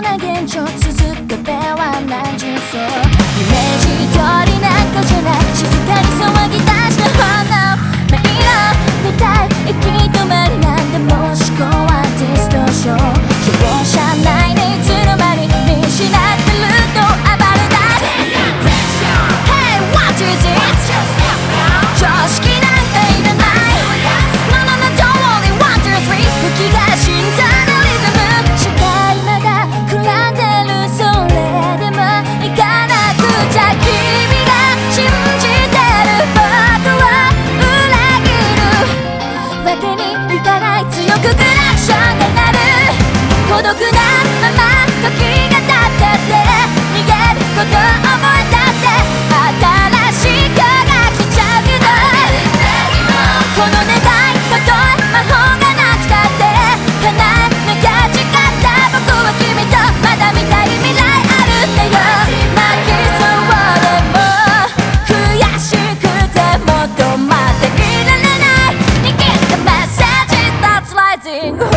な現状続く壁は何重奏イメージ通りなんかじゃない静かに騒ぎ出した炎迷路みたい行き止まりなんでも思考はディストーション容赦ないねいつの間に見失ってると暴れ出す Hey what is it 常識なんていらない No no no don't worry 1 2 3吹きが心臓のリズム視界まだ暗んでるそれでも行かなくちゃ君が信じてる僕を裏切るわけにいかない強くクラクションが鳴る孤独なまま時が経ってて逃げること覚えたって新しい今日が来ちゃうけどこの願いたとえ魔法がなくたって叶えなきゃ誓った僕は君とまだ見たい未来あるんだよ泣きそうでも悔しくても止まっていられない握ったメッセージ That's rising